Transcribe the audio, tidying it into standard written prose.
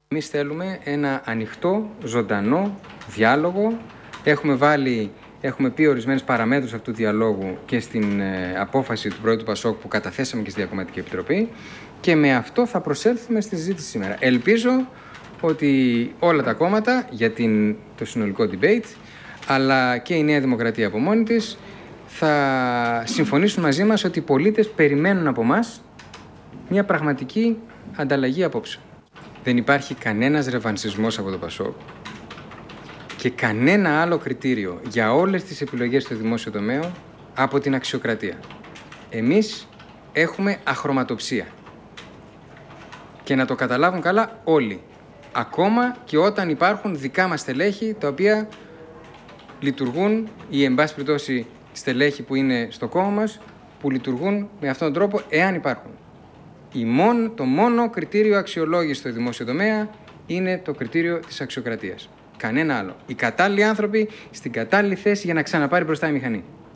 Εμείς θέλουμε ένα ανοιχτό, ζωντανό διάλογο. Έχουμε πει ορισμένες παραμέτρους αυτού του διαλόγου και στην απόφαση του Προέδρου του Πασόκ που καταθέσαμε και στη Διακομματική Επιτροπή και με αυτό θα προσέλθουμε στη συζήτηση σήμερα. Ελπίζω ότι όλα τα κόμματα για το συνολικό debate, αλλά και η Νέα Δημοκρατία από μόνη της, θα συμφωνήσουν μαζί μας ότι οι πολίτες περιμένουν από μας μια πραγματική ανταλλαγή απόψε. Δεν υπάρχει κανένας ρεβανσισμός από το Πασόκ και κανένα άλλο κριτήριο για όλες τις επιλογές στο δημόσιο τομέα από την αξιοκρατία. Εμείς έχουμε αχρωματοψία. Και να το καταλάβουν καλά όλοι. Ακόμα και όταν υπάρχουν δικά μας στελέχη, τα οποία λειτουργούν ή εν πάση περιπτώσει στελέχη που είναι στο κόμμα μας, που λειτουργούν με αυτόν τον τρόπο, εάν υπάρχουν. Το μόνο κριτήριο αξιολόγηση στο δημόσιο τομέα είναι το κριτήριο της αξιοκρατίας. Κανένα άλλο. Οι κατάλληλοι άνθρωποι στην κατάλληλη θέση για να ξαναπάρει μπροστά η μηχανή.